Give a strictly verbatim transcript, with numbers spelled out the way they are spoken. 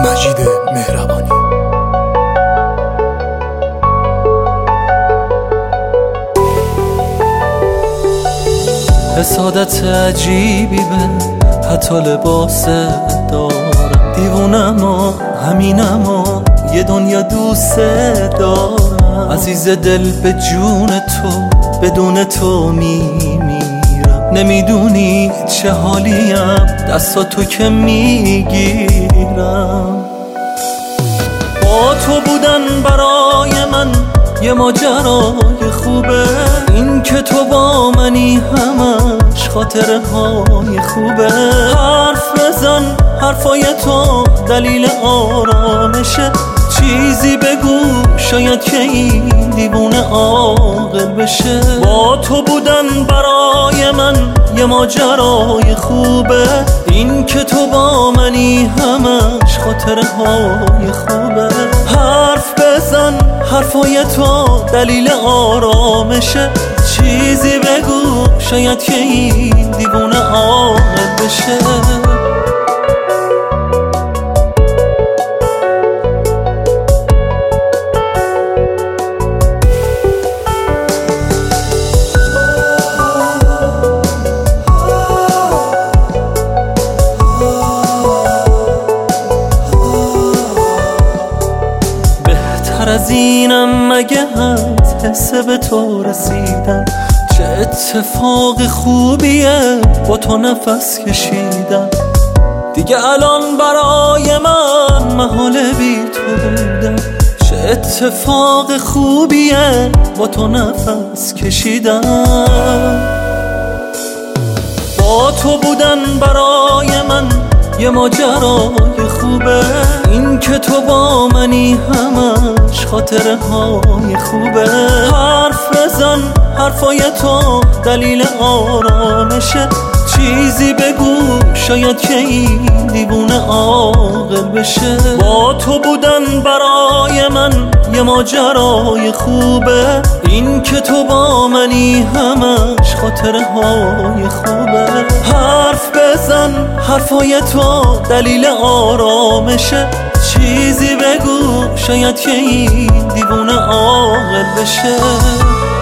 مجید مهربانی. حسادت عجیبی به حتی لباس دارم، دیوونم و همینم و یه دنیا دوست دارم. عزیز دل به جون تو، بدون تو میمیرم. نمیدونی چه حالیم دستاتو که میگیرم. با تو بودن برای من یه ماجرای خوبه، این که تو با منی همش خاطره های خوبه. حرف بزن، حرفای تو دلیل آرامشه. چیزی بگو شاید که این دیوونه عاقل بشه. با تو بودن برای من یه ماجرای خوبه، این که تو با منی همش خاطره های خوبه. حرف بزن، حرفای تو دلیل آرامشه. چیزی بگو شاید که این دیوونه عاقل بشه. از اینم مگه هست حس به تو رسیدن؟ چه اتفاق خوبیه با تو نفس کشیدن. دیگه الان برای من محاله بی تو بودن. چه اتفاق خوبیه با تو نفس کشیدن. با تو بودن برای من یه ماجرای خوبه، این که تو با منی همش خاطره های خوبه. حرف بزن، حرفای تو دلیل آرامشه. چیزی بگو شاید که این دیوونه عاقل بشه. با تو بودن برای من یه ماجرای خوبه، این که تو با منی همش خاطره های خوبه. حرف بزن، حرفای تو دلیل آرامشه. چیزی بگو شاید که این دیوونه عاقل بشه.